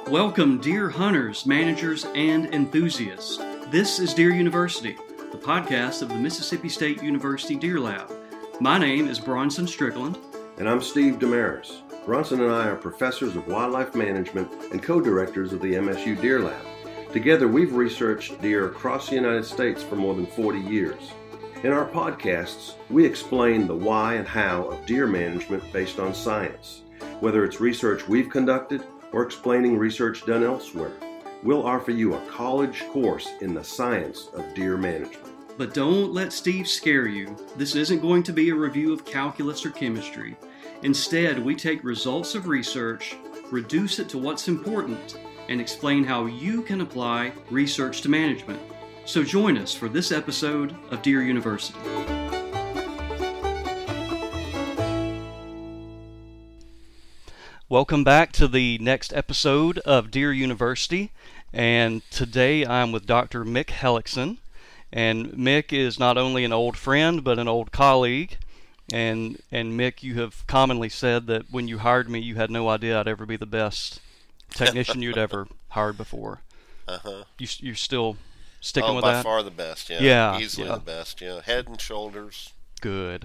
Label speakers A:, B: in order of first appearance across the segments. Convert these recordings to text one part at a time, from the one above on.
A: Welcome, deer hunters, managers, and enthusiasts. This is Deer University, the podcast of the Mississippi State University Deer Lab. My name is Bronson Strickland.
B: And I'm Steve Damaris. Bronson and I are professors of wildlife management and co-directors of the MSU Deer Lab. Together, we've researched deer across the United States for more than 40 years. In our podcasts, we explain the why and how of deer management based on science. Whether it's research we've conducted or explaining research done elsewhere, we'll offer you a college course in the science of deer management.
A: But don't let Steve scare you. This isn't going to be a review of calculus or chemistry. Instead, we take results of research, reduce it to what's important, and explain how you can apply research to management. So join us for this episode of Deer University. Welcome back to the next episode of Deer University, and today I'm with Dr. Mick Hellickson. And Mick is not only an old friend, but an old colleague. And Mick, you have commonly said that when you hired me, you had no idea I'd ever be the best technician you'd ever hired before. You're still sticking with that?
C: By far the best, yeah.
A: Yeah.
C: Easily the best, yeah. Head and shoulders.
A: Good.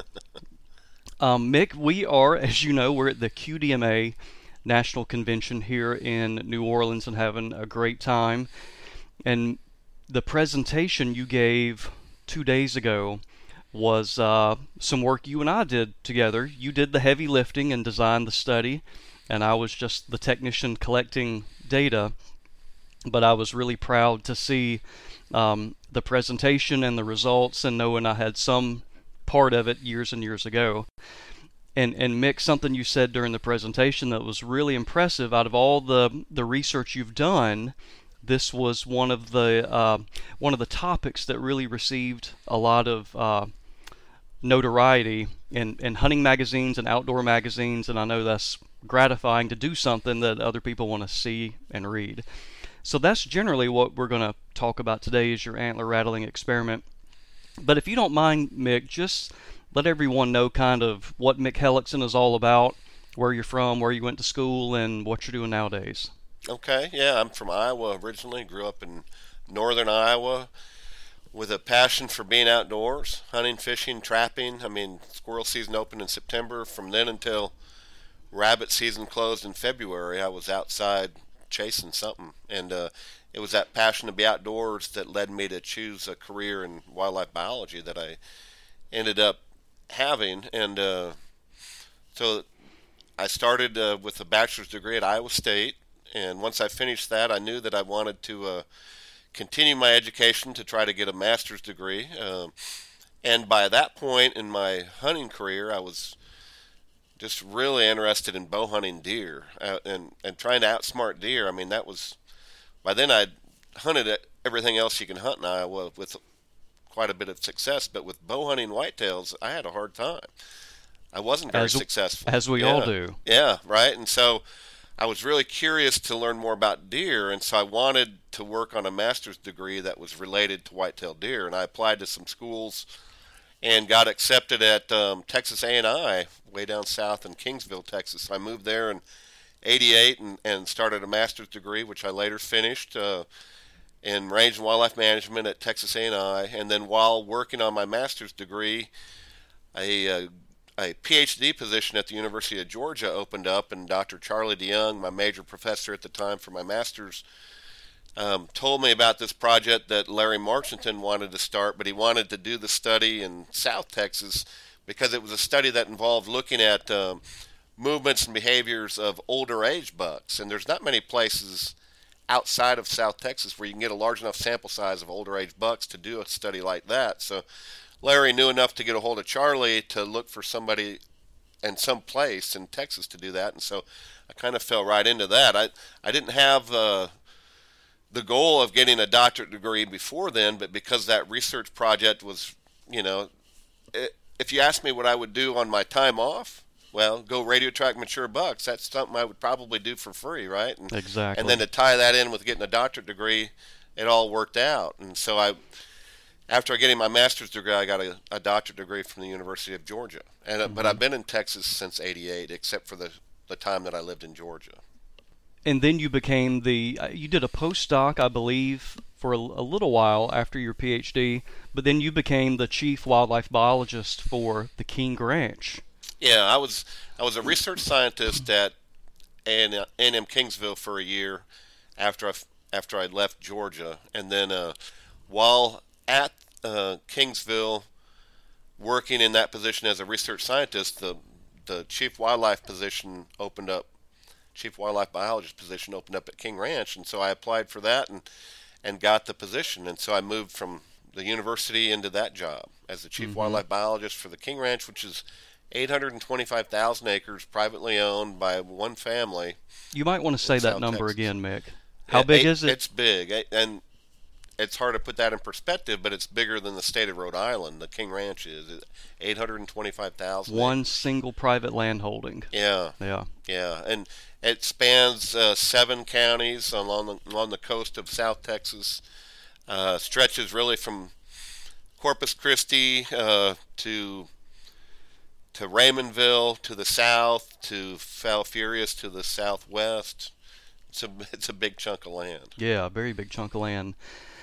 A: Mick, we are, as you know, we're at the QDMA National Convention here in New Orleans and having a great time. And the presentation you gave 2 days ago was some work you and I did together. You did the heavy lifting and designed the study, and I was just the technician collecting data. But I was really proud to see the presentation and the results, and knowing I had some part of it years and years ago. And Mick, something you said during the presentation that was really impressive, out of all the research you've done, this was one of the topics that really received a lot of notoriety in hunting magazines and outdoor magazines, and I know that's gratifying to do something that other people want to see and read. So that's generally what we're going to talk about today, is your antler rattling experiment. But if you don't mind, Mick, just let everyone know kind of what Mick Hellickson is all about, where you're from, where you went to school, and what you're doing nowadays.
C: Okay, yeah, I'm from Iowa originally. Grew up in northern Iowa with a passion for being outdoors, hunting, fishing, trapping. I mean, squirrel season opened in September. From then until rabbit season closed in February, I was outside chasing something. And it was that passion to be outdoors that led me to choose a career in wildlife biology that I ended up having. And so I started with a bachelor's degree at Iowa State. And once I finished that, I knew that I wanted to continue my education to try to get a master's degree. And by that point in my hunting career, I was just really interested in bow hunting deer and trying to outsmart deer. I mean, that was, by then I'd hunted everything else you can hunt in Iowa with quite a bit of success. But with bow hunting whitetails, I had a hard time. I wasn't very successful.
A: As we all do.
C: Yeah, right. And so I was really curious to learn more about deer, and so I wanted to work on a master's degree that was related to whitetail deer. And I applied to some schools and got accepted at Texas A&I, way down south in Kingsville, Texas. So I moved there in '88 and started a master's degree, which I later finished in range and wildlife management at Texas A&I. And then while working on my master's degree, a PhD position at the University of Georgia opened up, and Dr. Charlie DeYoung, my major professor at the time for my master's, told me about this project that Larry Marchington wanted to start, but he wanted to do the study in South Texas because it was a study that involved looking at movements and behaviors of older age bucks. And there's not many places outside of South Texas where you can get a large enough sample size of older age bucks to do a study like that. So Larry knew enough to get a hold of Charlie to look for somebody in some place in Texas to do that, and so I kind of fell right into that. I didn't have the goal of getting a doctorate degree before then, but because that research project was, if you asked me what I would do on my time off, well, go radio track mature bucks. That's something I would probably do for free, right?
A: Exactly.
C: And then to tie that in with getting a doctorate degree, it all worked out. And so after getting my master's degree, I got a doctorate degree from the University of Georgia. But I've been in Texas since '88, except for the time that I lived in Georgia.
A: And then you became you did a postdoc, I believe, for a little while after your PhD, but then you became the chief wildlife biologist for the King Ranch.
C: Yeah, I was a research scientist at A&M Kingsville for a year after I left Georgia, and then while at Kingsville working in that position as a research scientist, the chief wildlife position opened up, chief wildlife biologist position opened up at King Ranch, and so I applied for that and got the position, and so I moved from the university into that job as the chief wildlife biologist for the King Ranch, which is 825,000 acres, privately owned by one family.
A: You might want to say that number
C: Texas.
A: again, Mick. How big is it?
C: It's big, and it's hard to put that in perspective, but it's bigger than the state of Rhode Island. The King Ranch is 825,000.
A: One single private land holding.
C: Yeah,
A: Yeah.
C: and it spans 7 counties along the coast of South Texas. Stretches really from Corpus Christi to Raymondville to the south, to Falfurrias to the southwest. It's a big chunk of land.
A: Yeah, a very big chunk of land.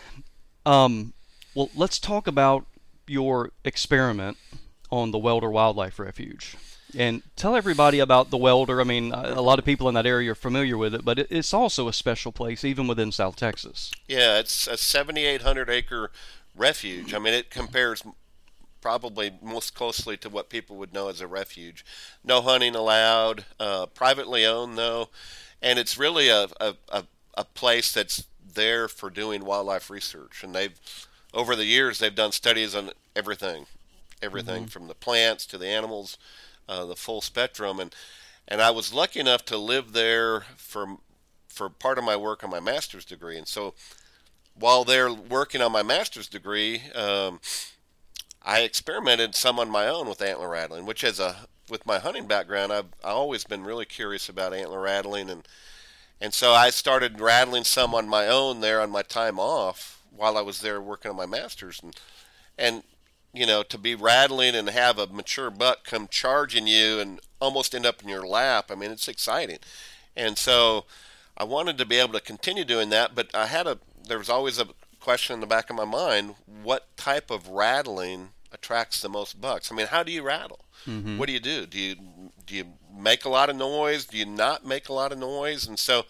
A: Well, let's talk about your experiment on the Welder Wildlife Refuge. And tell everybody about the Welder. I mean, a lot of people in that area are familiar with it, but it's also a special place, even within South Texas.
C: Yeah, it's a 7,800 acre refuge. I mean, it compares probably most closely to what people would know as a refuge. No hunting allowed, privately owned though, and it's really a place that's there for doing wildlife research. And over the years, they've done studies on everything from the plants to the animals, the full spectrum. And I was lucky enough to live there for part of my work on my master's degree. And so while they're working on my master's degree, I experimented some on my own with antler rattling, which with my hunting background, I've always been really curious about antler rattling, and so I started rattling some on my own there on my time off while I was there working on my master's, and you know, to be rattling and have a mature buck come charging you and almost end up in your lap, I mean, it's exciting, and so I wanted to be able to continue doing that, but there was always a question in the back of my mind: what type of rattling attracts the most bucks? I mean, how do you rattle? What do you do? Do you make a lot of noise? Do you not make a lot of noise? And so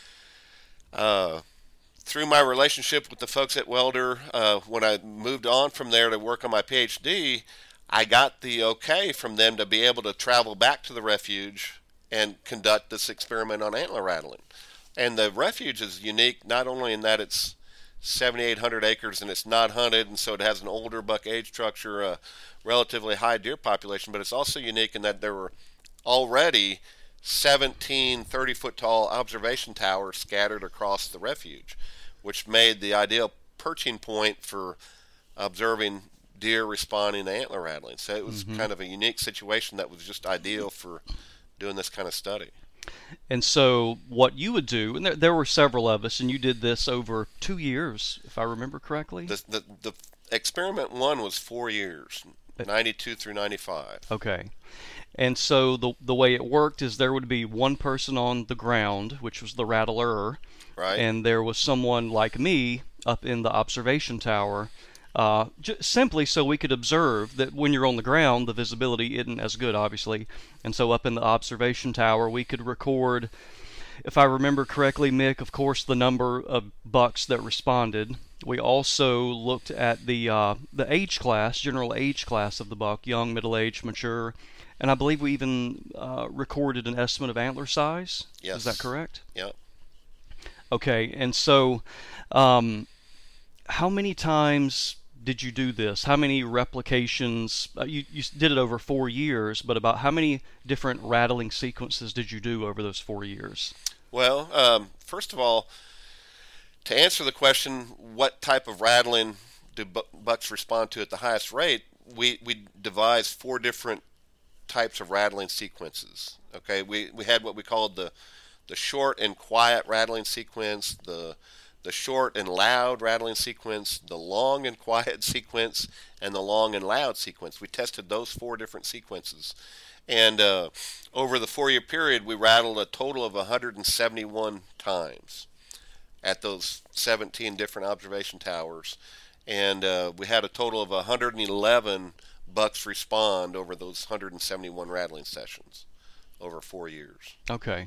C: through my relationship with the folks at Welder, when I moved on from there to work on my PhD, I got the okay from them to be able to travel back to the refuge and conduct this experiment on antler rattling. And the refuge is unique not only in that it's 7,800 acres and it's not hunted, and so it has an older buck age structure, a relatively high deer population, but it's also unique in that there were already 17 30-foot tall observation towers scattered across the refuge, which made the ideal perching point for observing deer responding to antler rattling. So it was kind of a unique situation that was just ideal for doing this kind of study.
A: And so what you would do, and there were several of us, and you did this over 2 years, if I remember correctly.
C: The experiment one was 4 years, 92 through 95.
A: Okay. And so the way it worked is there would be one person on the ground, which was the rattler,
C: Right.
A: and there was someone like me up in the observation tower, simply so we could observe that when you're on the ground, the visibility isn't as good, obviously. And so up in the observation tower, we could record, if I remember correctly, Mick, of course, the number of bucks that responded. We also looked at the age class, general age class of the buck, young, middle-aged, mature, and I believe we even recorded an estimate of antler size.
C: Yes.
A: Is that correct?
C: Yep.
A: Okay, and so how many times did you do this? How many replications? You did it over 4 years, but about how many different rattling sequences did you do over those 4 years?
C: Well, first of all, to answer the question, what type of rattling do bucks respond to at the highest rate, we devised 4 different types of rattling sequences. Okay, we had what we called the short and quiet rattling sequence, the the short and loud rattling sequence, the long and quiet sequence, and the long and loud sequence. We tested those 4 different sequences. And over the 4-year period, we rattled a total of 171 times at those 17 different observation towers. And we had a total of 111 bucks respond over those 171 rattling sessions over 4 years.
A: Okay.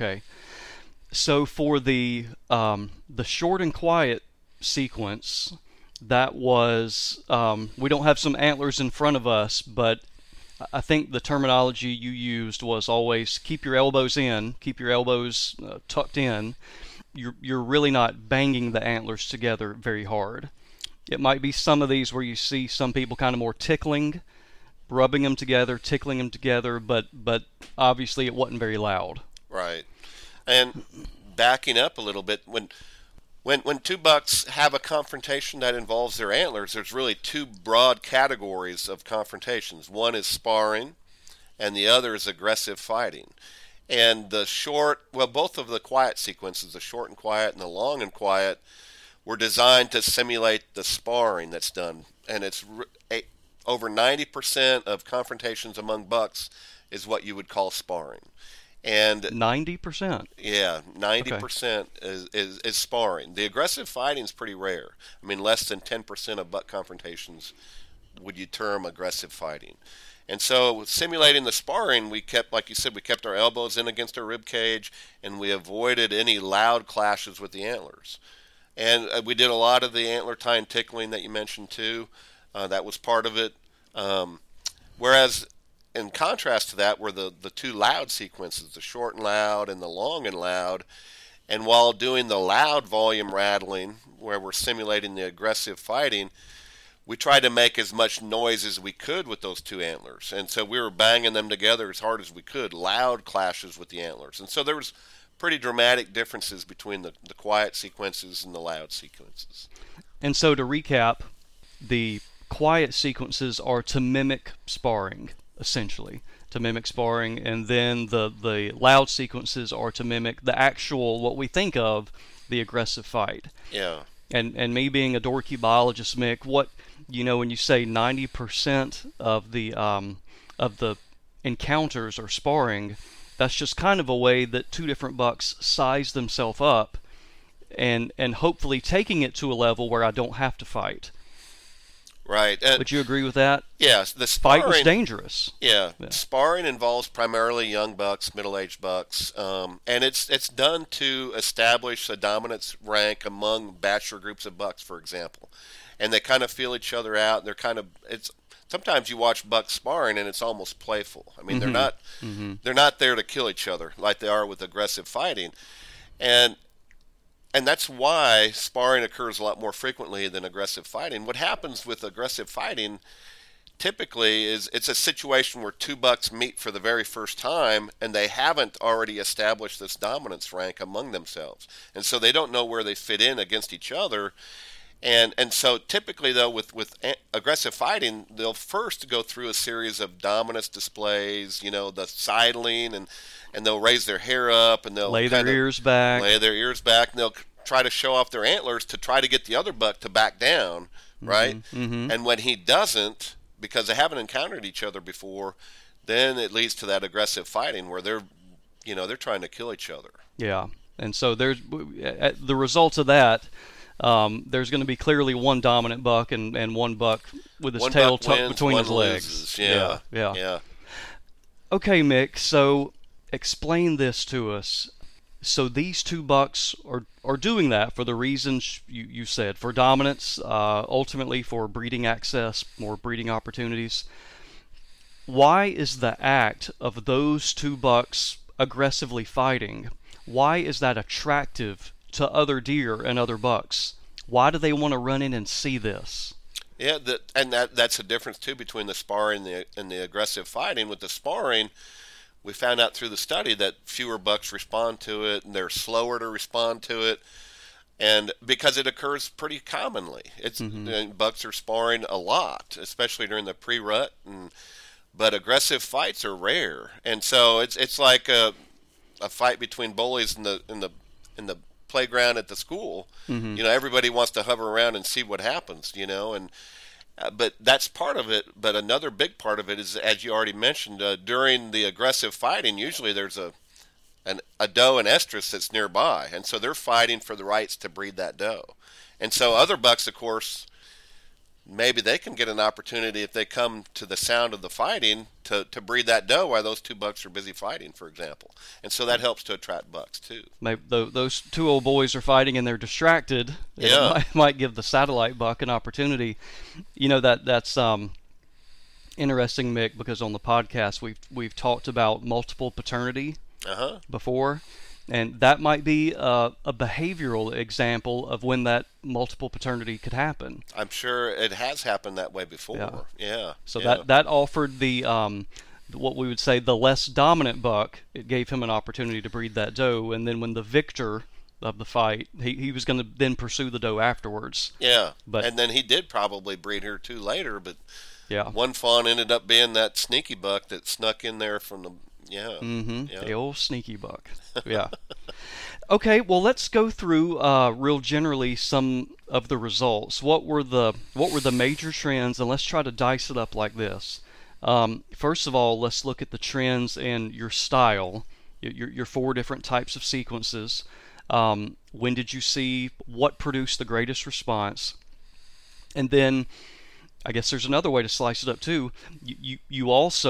A: So for the short and quiet sequence, that was we don't have some antlers in front of us, but I think the terminology you used was always keep your elbows in, keep your elbows tucked in. You're really not banging the antlers together very hard. It might be some of these where you see some people kind of more tickling, rubbing them together, tickling them together, but obviously it wasn't very loud.
C: Right. And backing up a little bit, when 2 bucks have a confrontation that involves their antlers, there's really 2 broad categories of confrontations. One is sparring, and the other is aggressive fighting. And both of the quiet sequences, the short and quiet and the long and quiet, were designed to simulate the sparring that's done. And it's over 90% of confrontations among bucks is what you would call sparring. And
A: 90%?
C: Yeah, 90% is sparring. The aggressive fighting is pretty rare. I mean, less than 10% of buck confrontations would you term aggressive fighting. And so simulating the sparring, we kept, like you said, we kept our elbows in against our rib cage, and we avoided any loud clashes with the antlers. And we did a lot of the antler tine tickling that you mentioned too. That was part of it. Whereas in contrast to that were the 2 loud sequences, the short and loud and the long and loud. And while doing the loud volume rattling, where we're simulating the aggressive fighting, we tried to make as much noise as we could with those 2 antlers. And so we were banging them together as hard as we could, loud clashes with the antlers. And so there was pretty dramatic differences between the quiet sequences and the loud sequences.
A: And so to recap, the quiet sequences are to mimic sparring, essentially, and then the loud sequences are to mimic the actual, what we think of, the aggressive fight.
C: Yeah.
A: And me being a dorky biologist, Mick, what, when you say 90% of the encounters are sparring, that's just kind of a way that 2 different bucks size themselves up and hopefully taking it to a level where I don't have to fight.
C: Right.
A: Would you agree with that?
C: Yes. The sparring,
A: fight was dangerous.
C: Yeah. Sparring involves primarily young bucks, middle-aged bucks, and it's done to establish a dominance rank among bachelor groups of bucks, for example. And they kind of feel each other out. And they're kind of sometimes you watch bucks sparring and it's almost playful. I mean, they're not there to kill each other like they are with aggressive fighting, and that's why sparring occurs a lot more frequently than aggressive fighting. What happens with aggressive fighting typically is it's a situation where 2 bucks meet for the very first time and they haven't already established this dominance rank among themselves, and so they don't know where they fit in against each other. And so typically, though, with aggressive fighting, they'll first go through a series of dominance displays, the sidling, and they'll raise their hair up, and they'll
A: lay their ears back,
C: and they'll try to show off their antlers to try to get the other buck to back down, right? Mm-hmm. And when he doesn't, because they haven't encountered each other before, then it leads to that aggressive fighting where they're trying to kill each other.
A: Yeah, and so there's the results of that. There's going to be clearly one dominant buck and one buck with his tail tucked between his legs.
C: Yeah.
A: Okay, Mick, so explain this to us. So these 2 bucks are doing that for the reasons you said, for dominance, ultimately for breeding access, more breeding opportunities. Why is the act of those 2 bucks aggressively fighting, why is that attractive to other deer and other bucks? Why do they want to run in and see this?
C: Yeah, that's a difference too between the sparring and the aggressive fighting. With the sparring, we found out through the study that fewer bucks respond to it, and they're slower to respond to it, and because it occurs pretty commonly. Bucks are sparring a lot, especially during the pre-rut, but aggressive fights are rare, and so it's like a fight between bullies in the playground at the school.
A: Mm-hmm.
C: Everybody wants to hover around and see what happens, and but that's part of it. But another big part of it is, as you already mentioned, during the aggressive fighting, usually there's a doe and estrus that's nearby, and so they're fighting for the rights to breed that doe. And so other bucks, of course, maybe they can get an opportunity if they come to the sound of the fighting to breed that doe while those two bucks are busy fighting, for example. And so that helps to attract bucks too.
A: Maybe those two old boys are fighting and they're distracted.
C: Yeah.
A: It might give the satellite buck an opportunity. That's interesting, Mick, because on the podcast we've talked about multiple paternity before. And that might be a behavioral example of when that multiple paternity could happen.
C: I'm sure it has happened that way before. Yeah.
A: So that offered the what we would say the less dominant buck. It gave him an opportunity to breed that doe, and then when the victor of the fight, he was going to then pursue the doe afterwards.
C: Yeah. And then he did probably breed her too later, but
A: yeah,
C: one fawn ended up being that sneaky buck that snuck in there from the. Yeah.
A: Mm-hmm. Yeah. The old sneaky buck. Yeah. Okay, well, let's go through real generally some of the results. What were the major trends, and let's try to dice it up like this. First of all, let's look at the trends in your style, your 4 different types of sequences. When did you see what produced the greatest response? And then I guess there's another way to slice it up too. We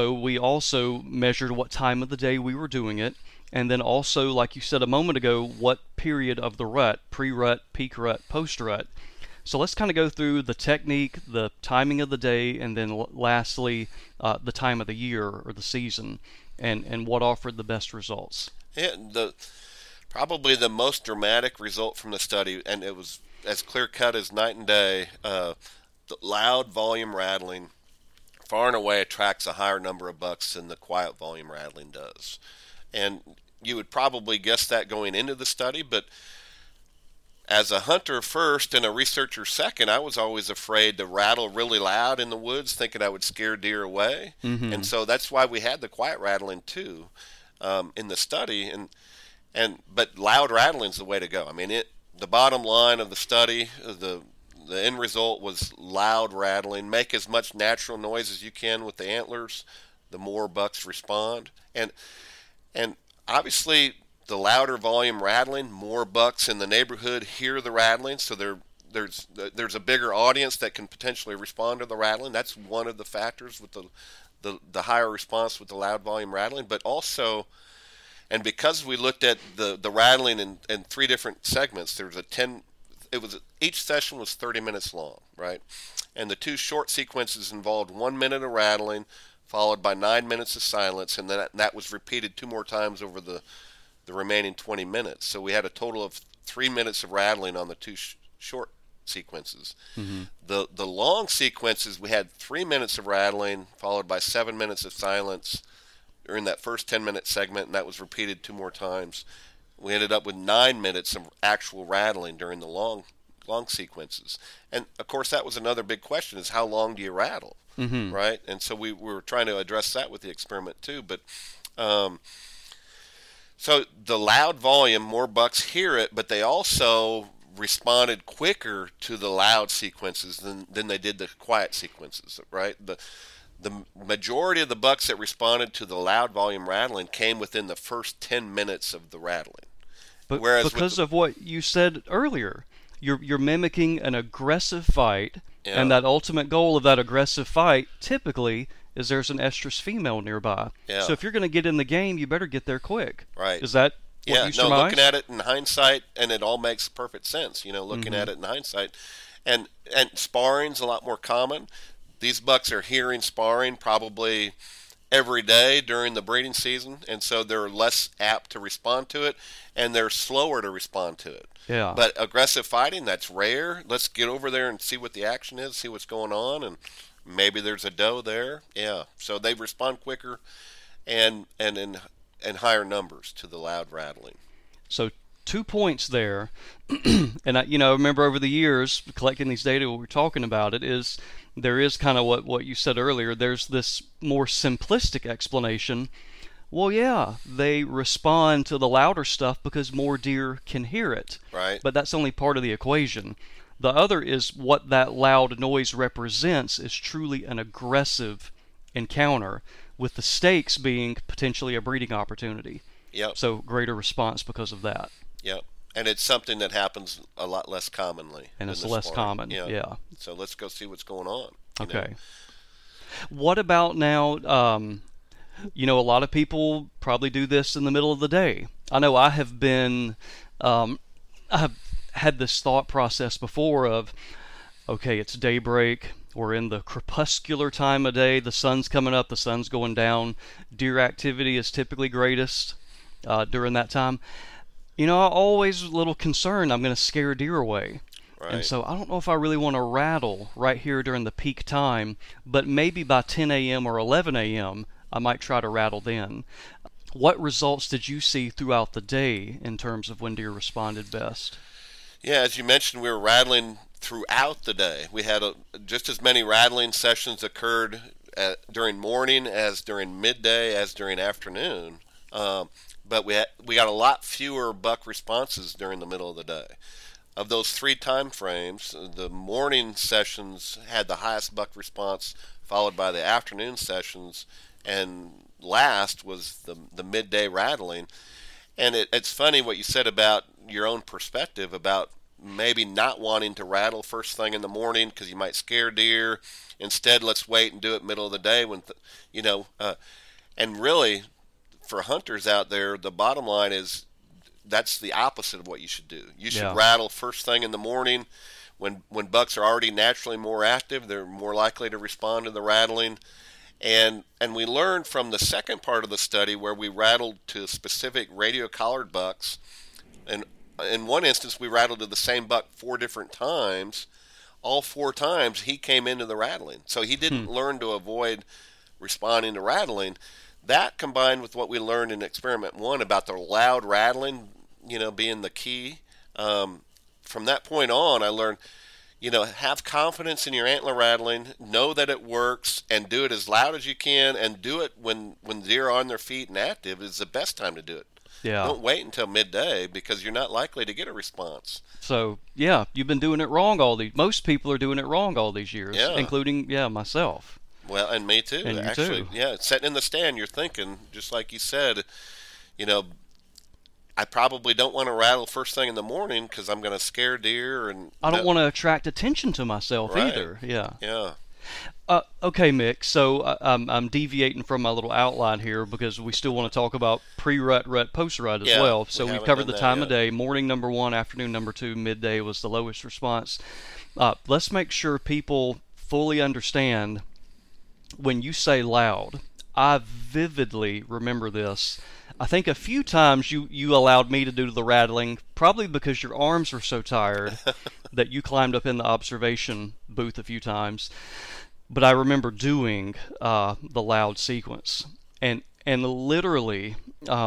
A: also measured what time of the day we were doing it, and then also, like you said a moment ago, what period of the rut, pre-rut, peak rut, post-rut. So let's kind of go through the technique, the timing of the day, and then lastly, the time of the year or the season, and what offered the best results.
C: Yeah, probably the most dramatic result from the study, and it was as clear-cut as night and day. The loud volume rattling far and away attracts a higher number of bucks than the quiet volume rattling does. And you would probably guess that going into the study, but as a hunter first and a researcher second, I was always afraid to rattle really loud in the woods, thinking I would scare deer away. Mm-hmm. And so that's why we had the quiet rattling too in the study. But loud rattling is the way to go. I mean, the bottom line of the study, the end result was loud rattling. Make as much natural noise as you can with the antlers, the more bucks respond. And obviously, the louder volume rattling, more bucks in the neighborhood hear the rattling, so there's a bigger audience that can potentially respond to the rattling. That's one of the factors with the higher response with the loud volume rattling. But also, and because we looked at the rattling in 3 different segments, there was each session was 30 minutes long, right? And the 2 short sequences involved 1 minute of rattling, followed by 9 minutes of silence, and then that was repeated 2 more times over the remaining 20 minutes. So we had a total of 3 minutes of rattling on the 2 short sequences. Mm-hmm. The long sequences, we had 3 minutes of rattling, followed by 7 minutes of silence during that first 10-minute segment, and that was repeated 2 more times. We ended up with 9 minutes of actual rattling during the long sequences. And, of course, that was another big question, is how long do you rattle, mm-hmm. right? And so we were trying to address that with the experiment, too. But so the loud volume, more bucks hear it, but they also responded quicker to the loud sequences than they did the quiet sequences, right? The majority of the bucks that responded to the loud volume rattling came within the first 10 minutes of the rattling.
A: But because of what you said earlier, you're mimicking an aggressive fight, yeah. And that ultimate goal of that aggressive fight typically is there's an estrus female nearby. Yeah. So if you're going to get in the game, you better get there quick.
C: Right.
A: Is that what you surmise?
C: No, looking at it in hindsight, and it all makes perfect sense, looking mm-hmm. at it in hindsight. And sparring's a lot more common. These bucks are hearing sparring probably every day during the breeding season, and so they're less apt to respond to it, and they're slower to respond to it.
A: Yeah.
C: But aggressive fighting, that's rare. Let's get over there and see what the action is, see what's going on, and maybe there's a doe there. Yeah. So they respond quicker and in higher numbers to the loud rattling.
A: So 2 points there. And I remember over the years collecting these data, what we're talking about there is kind of what you said earlier. There's this more simplistic explanation Well, yeah, they respond to the louder stuff because more deer can hear it.
C: Right.
A: But that's only part of the equation. The other is what that loud noise represents is truly an aggressive encounter, with the stakes being potentially a breeding opportunity.
C: Yep.
A: So greater response because of that.
C: Yep. And it's something that happens a lot less commonly.
A: And it's
C: in the
A: less
C: sport.
A: common. Yeah.
C: So let's go see what's going on.
A: Okay. What about now? A lot of people probably do this in the middle of the day. I know I have been, I've had this thought process before of, okay, it's daybreak. We're in the crepuscular time of day. The sun's coming up. The sun's going down. Deer activity is typically greatest during that time. I'm always a little concerned I'm going to scare deer away.
C: Right.
A: And so I don't know if I really want to rattle right here during the peak time, but maybe by 10 a.m. or 11 a.m., I might try to rattle then. What results did you see throughout the day in terms of when deer responded best?
C: Yeah, as you mentioned, we were rattling throughout the day. We had just as many rattling sessions occurred during morning as during midday as during afternoon. But we got a lot fewer buck responses during the middle of the day. Of those 3 time frames, the morning sessions had the highest buck response, followed by the afternoon sessions, and last was the midday rattling. And it's funny what you said about your own perspective about maybe not wanting to rattle first thing in the morning because you might scare deer. Instead, let's wait and do it middle of the day when, and really, for hunters out there, the bottom line is that's the opposite of what you should do. You should rattle first thing in the morning when bucks are already naturally more active. They're more likely to respond to the rattling. And we learned from the second part of the study where we rattled to specific radio collared bucks. And in one instance, we rattled to the same buck 4 different times. All 4 times he came into the rattling. So he didn't learn to avoid responding to rattling. That combined with what we learned in experiment 1 about the loud rattling, being the key. From that point on, I learned, have confidence in your antler rattling, know that it works, and do it as loud as you can, and do it when deer are on their feet and active is the best time to do it.
A: Yeah.
C: Don't wait until midday because you're not likely to get a response.
A: So, you've been doing it wrong most people are doing it wrong all these years, including, myself.
C: Well, and me too.
A: And you
C: actually,
A: too.
C: Yeah, sitting in the stand, you're thinking, just like you said, I probably don't want to rattle first thing in the morning because I'm going to scare deer, and
A: I don't want to attract attention to myself either. Yeah.
C: Yeah.
A: Okay, Mick. So I'm deviating from my little outline here because we still want to talk about pre-rut, rut, post-rut as well. So we've covered the time of day. Morning number 1, afternoon number 2, midday was the lowest response. Let's make sure people fully understand when you say loud. I vividly remember this. I think a few times you allowed me to do the rattling, probably because your arms were so tired that you climbed up in the observation booth a few times. But I remember doing the loud sequence. And literally,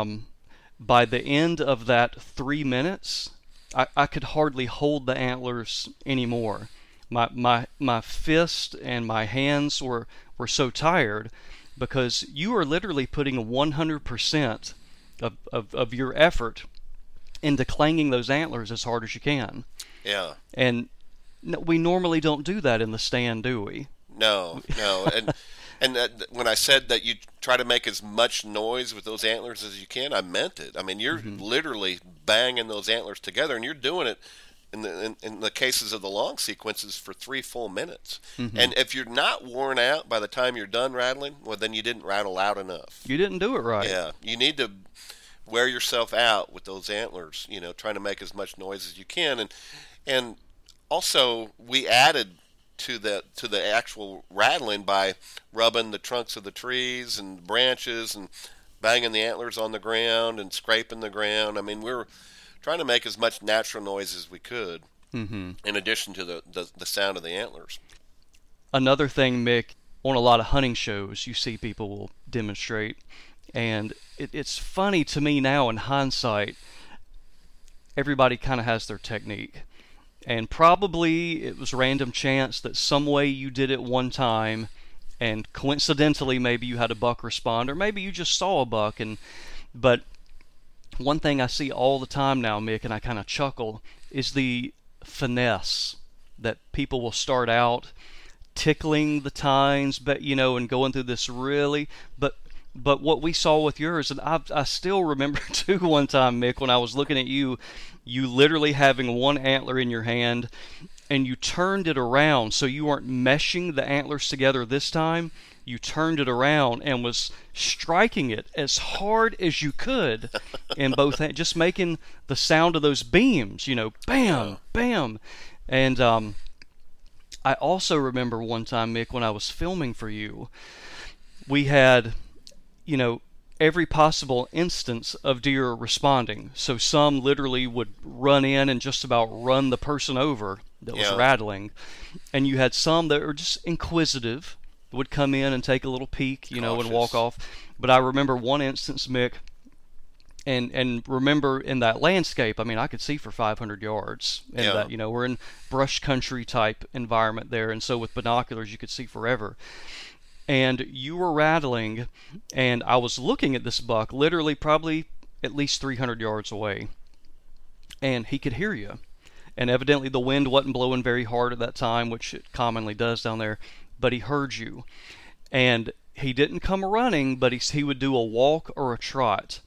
A: by the end of that 3 minutes, I could hardly hold the antlers anymore. My fist and my hands were so tired because you are literally putting 100% of your effort into clanging those antlers as hard as you can.
C: Yeah.
A: And we normally don't do that in the stand, do we?
C: No. And when I said that you try to make as much noise with those antlers as you can, I meant it. I mean, you're literally banging those antlers together, and you're doing it in the cases of the long sequences for 3 full minutes. And if you're not worn out by the time you're done rattling, well, then you didn't rattle loud enough.
A: You didn't do it right.
C: Yeah, you need to wear yourself out with those antlers, trying to make as much noise as you can. And also we added to the actual rattling by rubbing the trunks of the trees and branches and banging the antlers on the ground and scraping the ground. I mean, we were trying to make as much natural noise as we could, in addition to the sound of the antlers.
A: Another thing, Mick, on a lot of hunting shows, you see people will demonstrate, and it's funny to me now in hindsight, everybody kind of has their technique. And probably it was random chance that some way you did it one time and coincidentally maybe you had a buck respond, or maybe you just saw a buck. But one thing I see all the time now, Mick, and I kind of chuckle, is the finesse that people will start out tickling the tines, but and going through this really, but what we saw with yours, and I still remember too, one time, Mick, when I was looking at you literally having one antler in your hand, and you turned it around, so you weren't meshing the antlers together this time. You turned it around and was striking it as hard as you could in both hands, just making the sound of those beams, bam, bam. And I also remember one time, Mick, when I was filming for you, we had, every possible instance of deer responding. So some literally would run in and just about run the person over that was rattling. And you had some that were just inquisitive, would come in and take a little peek, and walk off. But I remember one instance, Mick, and remember in that landscape, I mean, I could see for 500 yards. And that, we're in brush country type environment there. And so with binoculars, you could see forever. And you were rattling, and I was looking at this buck literally probably at least 300 yards away, and he could hear you. And evidently the wind wasn't blowing very hard at that time, which it commonly does down there, but he heard you. And he didn't come running, but he would do a walk or a trot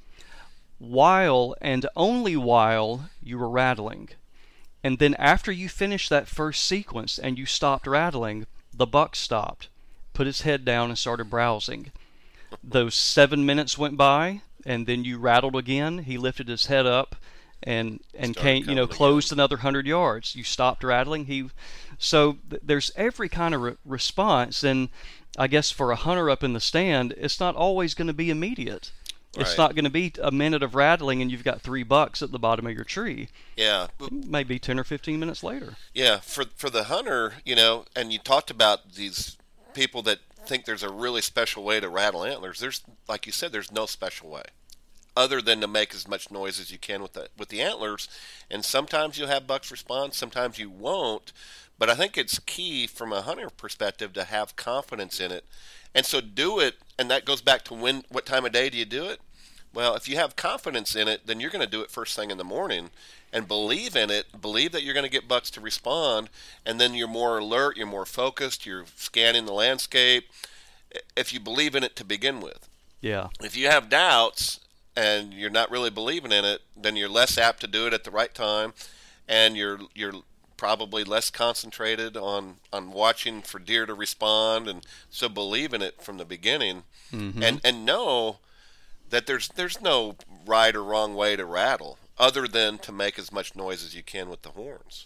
A: while, and only while, you were rattling. And then after you finished that first sequence and you stopped rattling, the buck stopped, put his head down, and started browsing. Those 7 minutes went by, and then you rattled again. He lifted his head up and came, closed another 100 yards. You stopped rattling. So there's every kind of response, and I guess for a hunter up in the stand, it's not always going to be immediate. Right. It's not going to be a minute of rattling and you've got 3 bucks at the bottom of your tree.
C: Yeah.
A: It may be 10 or 15 minutes later.
C: Yeah, for the hunter, and you talked about these people that think there's a really special way to rattle antlers. There's, like you said, there's no special way other than to make as much noise as you can with the antlers. And sometimes you'll have bucks respond, sometimes you won't. But I think it's key from a hunter perspective to have confidence in it. And so do it, and that goes back to what time of day do you do it? Well, if you have confidence in it, then you're going to do it first thing in the morning and believe in it, believe that you're going to get bucks to respond, and then you're more alert, you're more focused, you're scanning the landscape, if you believe in it to begin with.
A: Yeah.
C: If you have doubts and you're not really believing in it, then you're less apt to do it at the right time, and you're probably less concentrated on watching for deer to respond, and so believe in it from the beginning. Mm-hmm. and know that there's no right or wrong way to rattle other than to make as much noise as you can with the horns.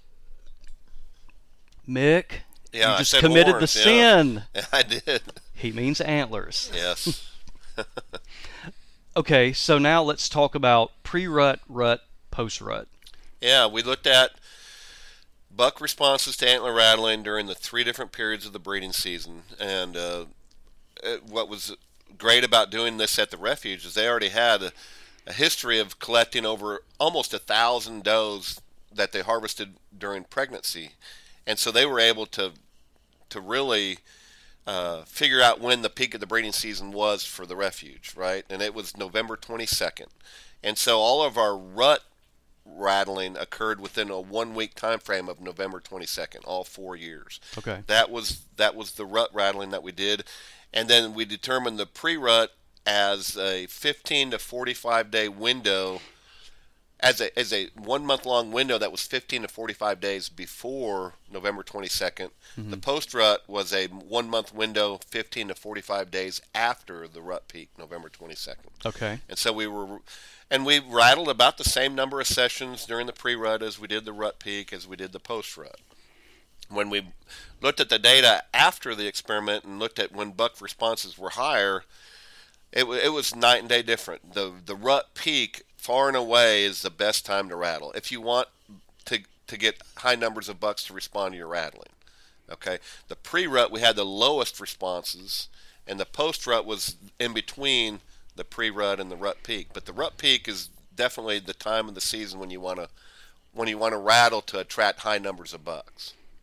A: Mick,
C: yeah,
A: you just committed
C: horns,
A: the sin.
C: Yeah, I did.
A: He means antlers.
C: Yes.
A: Okay, so now let's talk about pre-rut, rut, post-rut.
C: Yeah, we looked at buck responses to antler rattling during the 3 different periods of the breeding season. And what was great about doing this at the refuge is they already had a history of collecting over almost 1,000 does that they harvested during pregnancy. And so they were able to really figure out when the peak of the breeding season was for the refuge, right? And it was November 22nd. And so all of our rut rattling occurred within a 1-week time frame of November 22nd, all 4 years.
A: Okay.
C: That was the rut rattling that we did. And then we determined the pre-rut as a 15 to 45 day window, as a 1 month long window that was 15 to 45 days before November 22nd. Mm-hmm. The post-rut was a 1 month window, 15 to 45 days after the rut peak, November 22nd.
A: Okay.
C: And so we rattled about the same number of sessions during the pre-rut as we did the rut peak, as we did the post-rut. When we looked at the data after the experiment and looked at when buck responses were higher, it was night and day different. The rut peak far and away is the best time to rattle if you want to get high numbers of bucks to respond to your rattling. Okay, the pre-rut we had the lowest responses, and the post-rut was in between the pre-rut and the rut peak. But the rut peak is definitely the time of the season when you want to rattle to attract high numbers of bucks.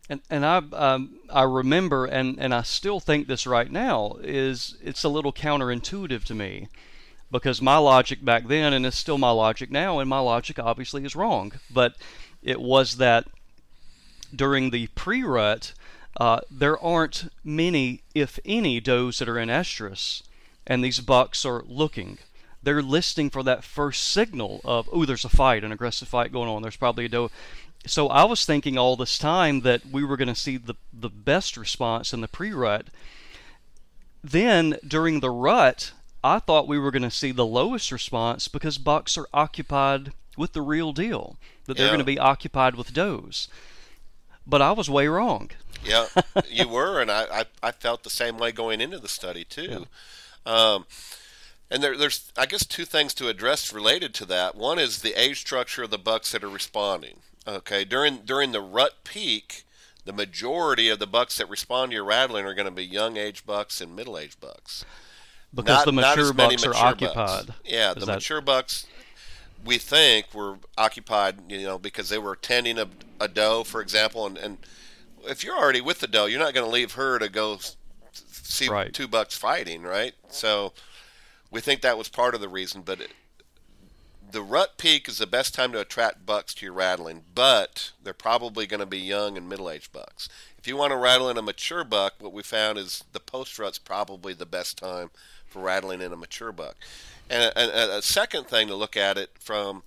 A: And I remember, and I still think this right now, is it's a little counterintuitive to me, because my logic back then, and it's still my logic now, and my logic obviously is wrong, but it was that during the pre-rut, there aren't many, if any, does that are in estrus, and these bucks are looking. They're listening for that first signal of, oh, there's a fight, an aggressive fight going on. There's probably a doe. So I was thinking all this time that we were going to see the best response in the pre-rut. Then during the rut, I thought we were going to see the lowest response because bucks are occupied with the real deal, that they're going to be occupied with does. But I was way wrong.
C: Yeah, you were, and I felt the same way going into the study too. Yeah. And there's, I guess, two things to address related to that. One is the age structure of the bucks that are responding. Okay, during the rut peak, the majority of the bucks that respond to your rattling are going to be young age bucks and middle age bucks.
A: Because the mature bucks are occupied.
C: Yeah, the mature bucks, we think, were occupied, because they were tending a doe, for example, and if you're already with the doe, you're not going to leave her to go see two bucks fighting, right? So we think that was part of the reason, but the rut peak is the best time to attract bucks to your rattling, but they're probably going to be young and middle-aged bucks. If you want to rattle in a mature buck, what we found is the post-rut's probably the best time for rattling in a mature buck. And a second thing to look at it from,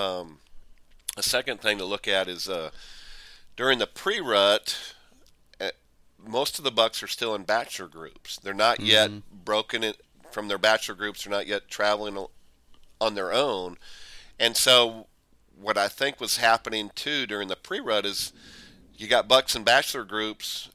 C: is during the pre-rut, most of the bucks are still in bachelor groups. They're not yet broken from their bachelor groups. They're not yet traveling on their own. And so what I think was happening too during the pre-rut is you got bucks in bachelor groups.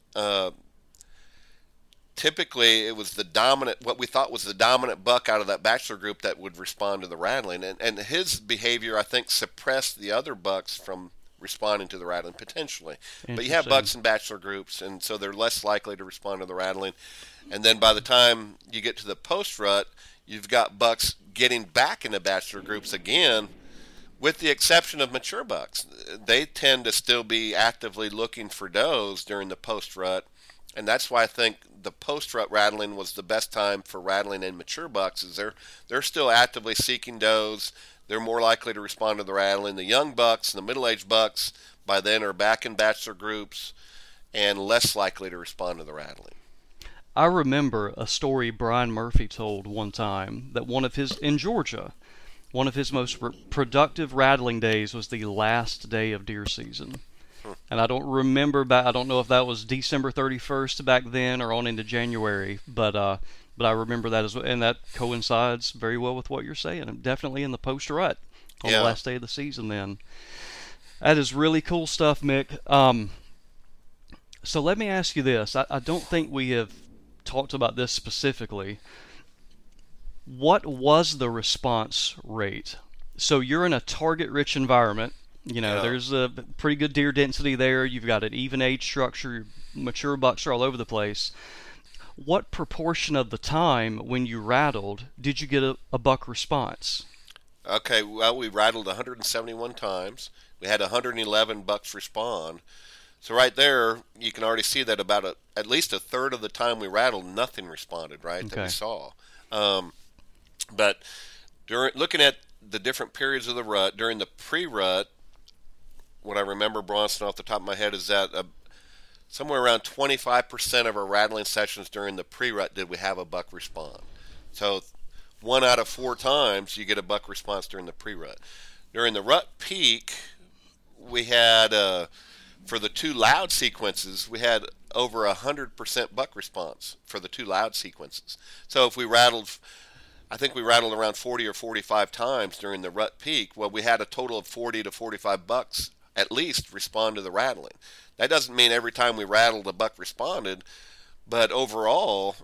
C: Typically it was what we thought was the dominant buck out of that bachelor group that would respond to the rattling. And his behavior, I think, suppressed the other bucks from responding to the rattling potentially. But you have bucks in bachelor groups, and so they're less likely to respond to the rattling. And then by the time you get to the post-rut, you've got bucks getting back into bachelor groups again, with the exception of mature bucks. They tend to still be actively looking for does during the post-rut, and that's why I think the post-rut rattling was the best time for rattling in mature bucks, is they're still actively seeking does. They're more likely to respond to the rattling. The young bucks and the middle-aged bucks by then are back in bachelor groups and less likely to respond to the rattling.
A: I remember a story Brian Murphy told one time that in Georgia, one of his most productive rattling days was the last day of deer season. And I don't know if that was December 31st back then or on into January, but I remember that as well, and that coincides very well with what you're saying. I'm definitely in the post-rut on the last day of the season then. That is really cool stuff, Mick. So let me ask you this. I don't think we have talked about this specifically. What was the response rate? So you're in a target-rich environment. There's a pretty good deer density there. You've got an even age structure. Mature bucks are all over the place. What proportion of the time when you rattled did you get a buck response?
C: Okay, well, we rattled 171 times. We had 111 bucks respond. So right there, you can already see that at least a third of the time we rattled, nothing responded, right, that we saw. But looking at the different periods of the rut, during the pre-rut, what I remember, Bronson, off the top of my head, is that somewhere around 25% of our rattling sessions during the pre-rut did we have a buck respond. So 1 out of 4 times you get a buck response during the pre-rut. During the rut peak, we had, for the 2 loud sequences, we had over 100% buck response for the 2 loud sequences. So if we rattled, I think we rattled around 40 or 45 times during the rut peak. Well, we had a total of 40 to 45 bucks at least respond to the rattling. That doesn't mean every time we rattled a buck responded, but overall,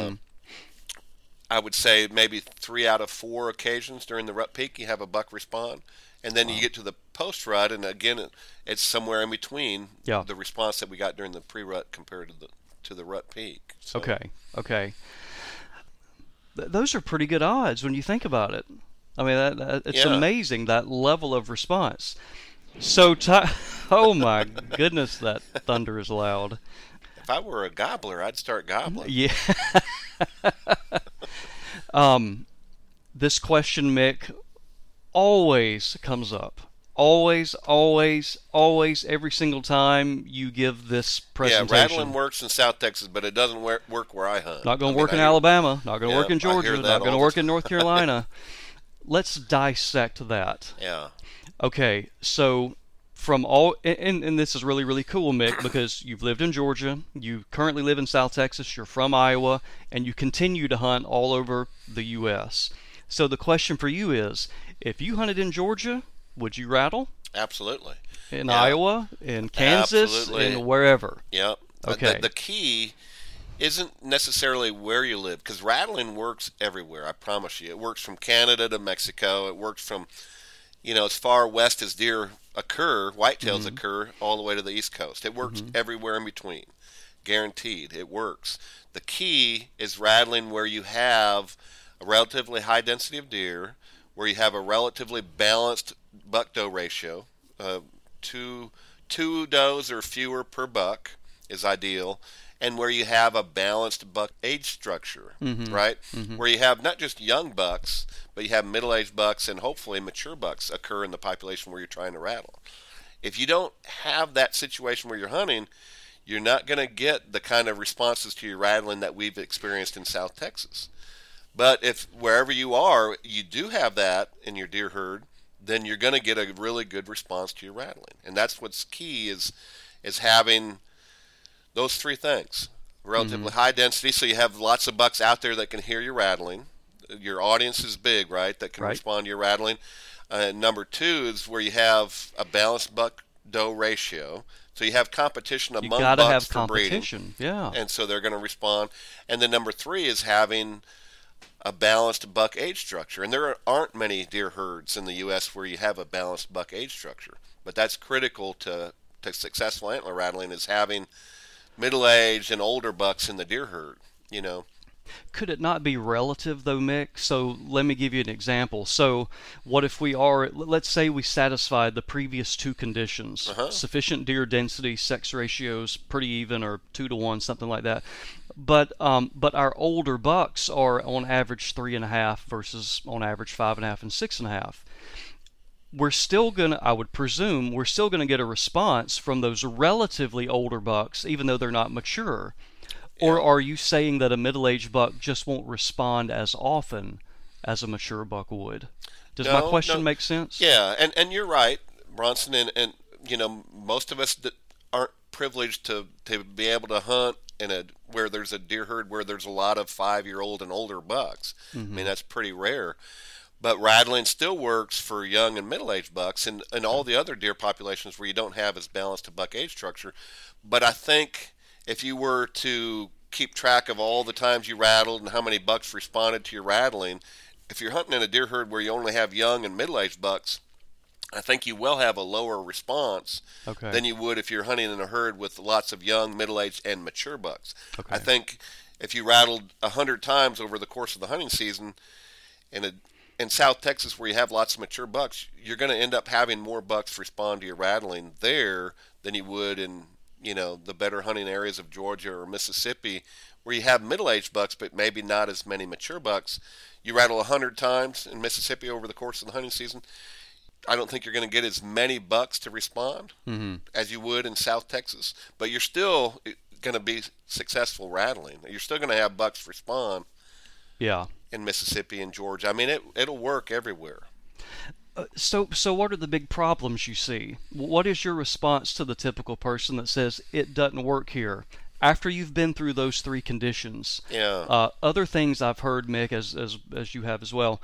C: I would say maybe 3 out of 4 occasions during the rut peak you have a buck respond. And then you get to the post-rut, and again, it's somewhere in between the response that we got during the pre-rut compared to the rut peak. So.
A: Okay. Those are pretty good odds when you think about it. I mean, it's amazing, that level of response. So Oh my goodness, that thunder is loud.
C: If I were a gobbler, I'd start gobbling.
A: Yeah. This question, Mick, always comes up. Always, always, always, every single time you give this presentation.
C: Yeah, rattling works in South Texas, but it doesn't work where I hunt.
A: Not going to work in Alabama. Not going to work in Georgia. Not going to work in North Carolina. Let's dissect that.
C: Yeah.
A: Okay, so from all, and this is really, really cool, Mick, because you've lived in Georgia, you currently live in South Texas, you're from Iowa, and you continue to hunt all over the U.S. So the question for you is, if you hunted in Georgia, would you rattle?
C: Absolutely.
A: In Iowa, in Kansas, in wherever?
C: Yep.
A: Okay.
C: The key isn't necessarily where you live, because rattling works everywhere, I promise you. It works from Canada to Mexico. It works from, as far west as deer occur, whitetails occur, all the way to the East Coast. It works everywhere in between. Guaranteed. It works. The key is rattling where you have a relatively high density of deer, where you have a relatively balanced buck-doe ratio. Two does or fewer per buck is ideal, and where you have a balanced buck age structure, right? Where you have not just young bucks, but you have middle-aged bucks and hopefully mature bucks occur in the population where you're trying to rattle. If you don't have that situation where you're hunting, you're not going to get the kind of responses to your rattling that we've experienced in South Texas. But if wherever you are, you do have that in your deer herd, then you're going to get a really good response to your rattling. And that's what's key is having those three things. Relatively high density, so you have lots of bucks out there that can hear your rattling. Your audience is big, right, that can respond to your rattling. Number two is where you have a balanced buck-doe ratio. So you have competition among bucks for breeding.
A: Yeah.
C: And so they're going to respond. And then number three is having a balanced buck age structure. And there aren't many deer herds in the U.S. where you have a balanced buck age structure. But that's critical to successful antler rattling, is having middle-aged and older bucks in the deer herd,
A: Could it not be relative, though, Mick? So let me give you an example. So what if let's say we satisfied the previous two conditions, sufficient deer density, sex ratios pretty even, or 2-to-1, something like that. But our older bucks are on average 3.5 versus on average 5.5 and 6.5. We're still I would presume, we're still gonna get a response from those relatively older bucks, even though they're not mature. Or are you saying that a middle-aged buck just won't respond as often as a mature buck would? Does my question make sense?
C: Yeah, and you're right, Bronson, and most of us that aren't privileged to be able to hunt where there's a deer herd where there's a lot of 5-year-old and older bucks. I mean, that's pretty rare. But rattling still works for young and middle-aged bucks and all the other deer populations where you don't have as balanced a buck age structure. But I think if you were to keep track of all the times you rattled and how many bucks responded to your rattling, if you're hunting in a deer herd where you only have young and middle-aged bucks, I think you will have a lower response than you would if you're hunting in a herd with lots of young, middle-aged, and mature bucks. I think if you rattled 100 times over the course of the hunting season in South Texas where you have lots of mature bucks, you're going to end up having more bucks respond to your rattling there than you would in the better hunting areas of Georgia or Mississippi, where you have middle-aged bucks but maybe not as many mature bucks. You rattle 100 times in Mississippi over the course of the hunting season, I don't think you're going to get as many bucks to respond as you would in South Texas, but you're still going to be successful rattling. You're still going to have bucks respond in Mississippi and Georgia. I mean, it'll work everywhere.
A: So what are the big problems you see? What is your response to the typical person that says it doesn't work here? After you've been through those three conditions, other things I've heard, Mick, as you have as well.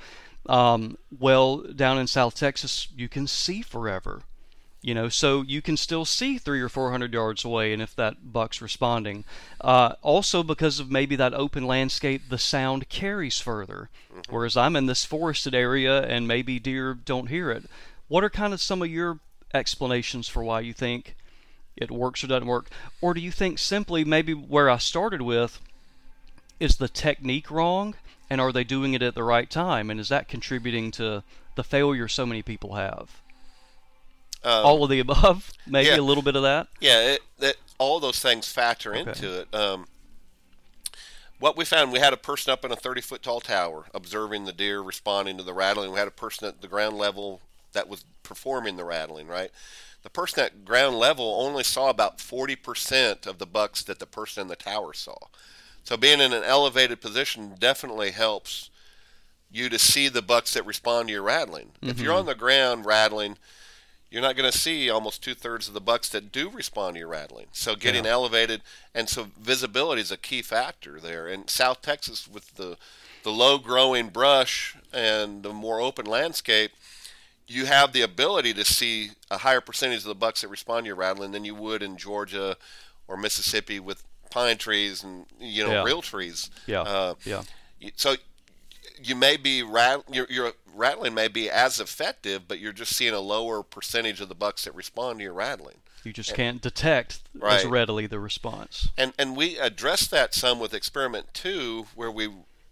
A: Down in South Texas, you can see forever. So you can still see 300 or 400 yards away, and if that buck's responding. Also, because of maybe that open landscape, the sound carries further. Whereas I'm in this forested area, and maybe deer don't hear it. What are kind of some of your explanations for why you think it works or doesn't work? Or do you think simply, maybe where I started with, is the technique wrong, and are they doing it at the right time? And is that contributing to the failure so many people have? All of the above, maybe
C: yeah.
A: a little bit of that.
C: Yeah, all those things factor into it. What we found, we had a person up in a 30-foot tall tower observing the deer responding to the rattling. We had a person at the ground level that was performing the rattling, right? The person at ground level only saw about 40% of the bucks that the person in the tower saw. So being in an elevated position definitely helps you to see the bucks that respond to your rattling. Mm-hmm. If you're on the ground rattling, you're not going to see almost 2/3 of the bucks that do respond to your rattling. So getting elevated, and so visibility is a key factor there. In South Texas, with the low-growing brush and the more open landscape, you have the ability to see a higher percentage of the bucks that respond to your rattling than you would in Georgia or Mississippi with pine trees and real trees. So you may be your rattling may be as effective, but you're just seeing a lower percentage of the bucks that respond to your rattling.
A: You just can't detect as readily the response.
C: And we addressed that some with experiment 2, where we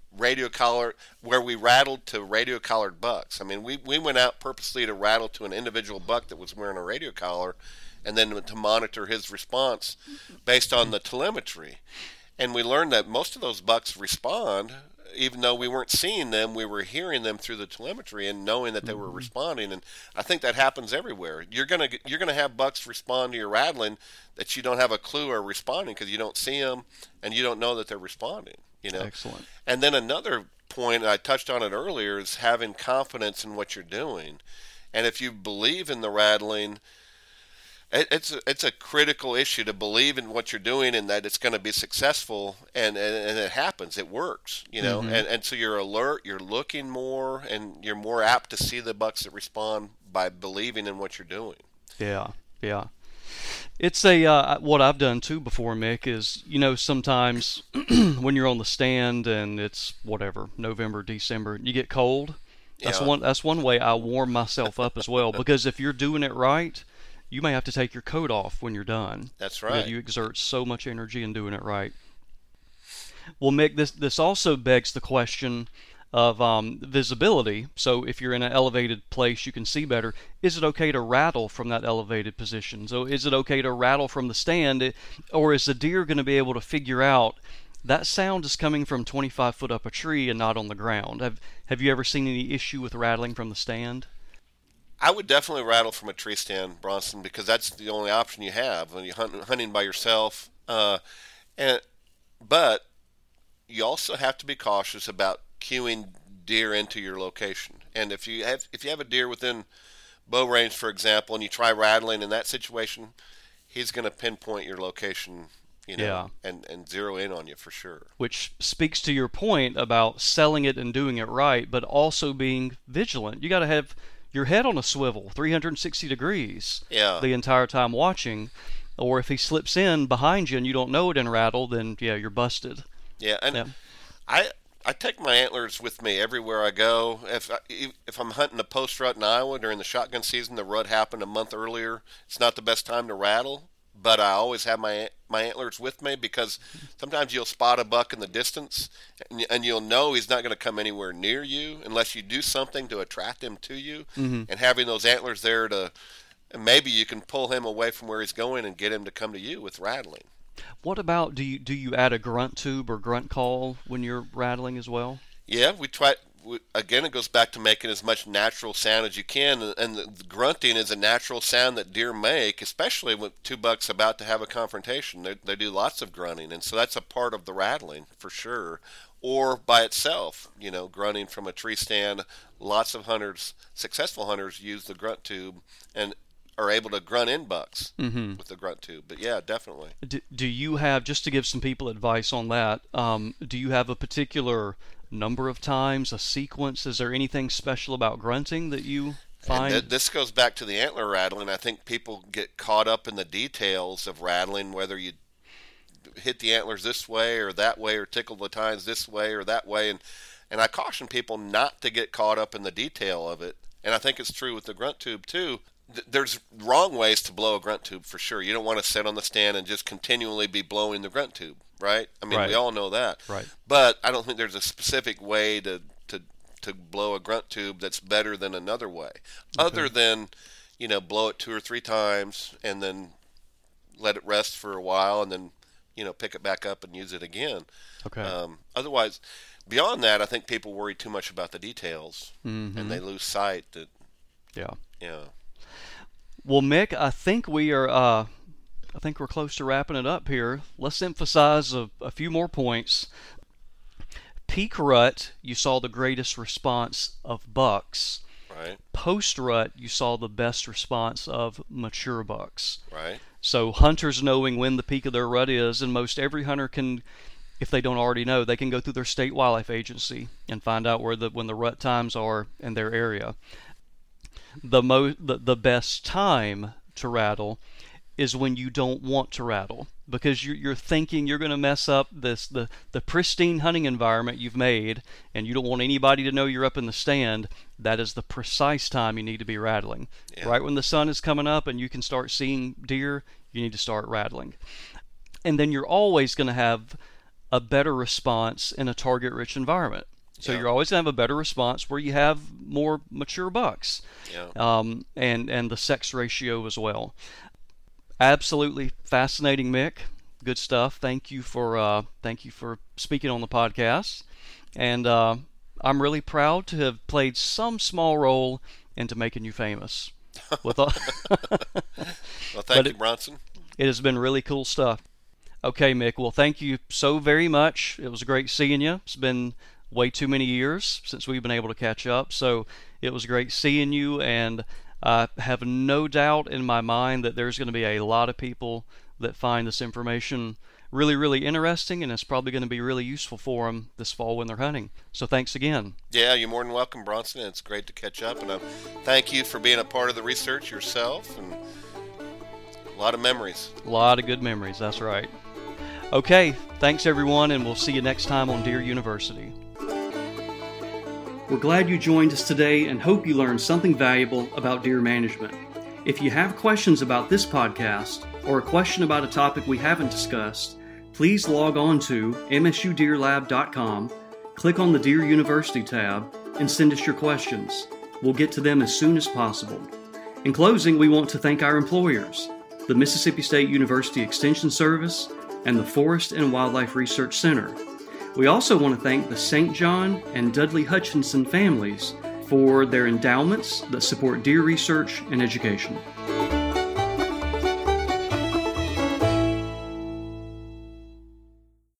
C: rattled to radio collared bucks. I mean, we went out purposely to rattle to an individual buck that was wearing a radio collar, and then to monitor his response based on the telemetry. And we learned that most of those bucks respond. Even though we weren't seeing them, we were hearing them through the telemetry and knowing that they were responding. And I think that happens everywhere. You're gonna have bucks respond to your rattling that you don't have a clue are responding because you don't see them and you don't know that they're responding.
A: Excellent.
C: And then another point, I touched on it earlier, is having confidence in what you're doing. And if you believe in the rattling, it's a critical issue to believe in what you're doing and that it's going to be successful, and it happens. It works, and so you're alert, you're looking more, and you're more apt to see the bucks that respond by believing in what you're doing.
A: Yeah. It's what I've done too before, Mick, is sometimes when you're on the stand and it's November, December, you get cold. That's one way I warm myself up as well, because if you're doing it right, you may have to take your coat off when you're done.
C: That's right.
A: You exert so much energy in doing it right. Well, Mick, this also begs the question of visibility. So if you're in an elevated place, you can see better. Is it okay to rattle from that elevated position? So is it okay to rattle from the stand, or is the deer going to be able to figure out that sound is coming from 25 foot up a tree and not on the ground? Have you ever seen any issue with rattling from the stand?
C: I would definitely rattle from a tree stand, Bronson, because that's the only option you have when you're hunting by yourself. But you also have to be cautious about cueing deer into your location. And if you have a deer within bow range, for example, and you try rattling in that situation, he's going to pinpoint your location, and zero in on you for sure.
A: Which speaks to your point about selling it and doing it right, but also being vigilant. You got to have your head on a swivel, 360 degrees, the entire time watching. Or if he slips in behind you and you don't know it in rattle, then you're busted.
C: Yeah, and I take my antlers with me everywhere I go. If I'm hunting a post rut in Iowa during the shotgun season, the rut happened a month earlier. It's not the best time to rattle, but I always have my antlers with me, because sometimes you'll spot a buck in the distance and you'll know he's not going to come anywhere near you unless you do something to attract him to you. Mm-hmm. And having those antlers there maybe you can pull him away from where he's going and get him to come to you with rattling.
A: What about, do you add a grunt tube or grunt call when you're rattling as well?
C: Yeah, we try. Again, it goes back to making as much natural sound as you can, and the grunting is a natural sound that deer make, especially when two bucks about to have a confrontation. They do lots of grunting, and so that's a part of the rattling for sure. Or by itself, grunting from a tree stand. Lots of hunters, successful hunters, use the grunt tube and are able to grunt in bucks with the grunt tube. But yeah, definitely.
A: Do you have, just to give some people advice on that, do you have a particular number of times, a sequence? Is there anything special about grunting that you find?
C: This goes back to the antler rattling. I think people get caught up in the details of rattling, whether you hit the antlers this way or that way, or tickle the tines this way or that way. And I caution people not to get caught up in the detail of it. And I think it's true with the grunt tube too. There's wrong ways to blow a grunt tube for sure. You don't want to sit on the stand and just continually be blowing the grunt tube, right? I mean, we all know that.
A: Right.
C: But I don't think there's a specific way to blow a grunt tube that's better than another way. Okay. Other than blow it 2 or 3 times and then let it rest for a while and then, pick it back up and use it again.
A: Okay.
C: Otherwise, beyond that, I think people worry too much about the details and they lose sight that.
A: Yeah.
C: Yeah.
A: Well, Mick, I think we're close to wrapping it up here. Let's emphasize a few more points. Peak rut, you saw the greatest response of bucks.
C: Right.
A: Post rut, you saw the best response of mature bucks.
C: Right.
A: So hunters knowing when the peak of their rut is, and most every hunter can, if they don't already know, they can go through their state wildlife agency and find out when the rut times are in their area. The best time to rattle is when you don't want to rattle, because you're thinking you're going to mess up the pristine hunting environment you've made, and you don't want anybody to know you're up in the stand. That is the precise time you need to be rattling.
C: Yeah.
A: Right when the sun is coming up and you can start seeing deer, you need to start rattling. And then you're always going to have a better response in a target-rich environment. So you're always going to have a better response where you have more mature bucks, and the sex ratio as well. Absolutely fascinating, Mick. Good stuff. Thank you for speaking on the podcast, and I'm really proud to have played some small role into making you famous.
C: Well, thank you, Bronson.
A: It has been really cool stuff. Okay, Mick. Well, thank you so very much. It was great seeing you. It's been way too many years since we've been able to catch up, so it was great seeing you, and I have no doubt in my mind that there's going to be a lot of people that find this information really, really interesting, and it's probably going to be really useful for them this fall when they're hunting. So thanks again.
C: Yeah, you're more than welcome, Bronson. It's great to catch up, and thank you for being a part of the research yourself, and a lot of memories.
A: A lot of good memories, that's right. Okay, thanks everyone, and we'll see you next time on Deer University. We're glad you joined us today and hope you learned something valuable about deer management. If you have questions about this podcast or a question about a topic we haven't discussed, please log on to msudeerlab.com, click on the Deer University tab, and send us your questions. We'll get to them as soon as possible. In closing, we want to thank our employers, the Mississippi State University Extension Service and the Forest and Wildlife Research Center. We also want to thank the St. John and Dudley Hutchinson families for their endowments that support deer research and education.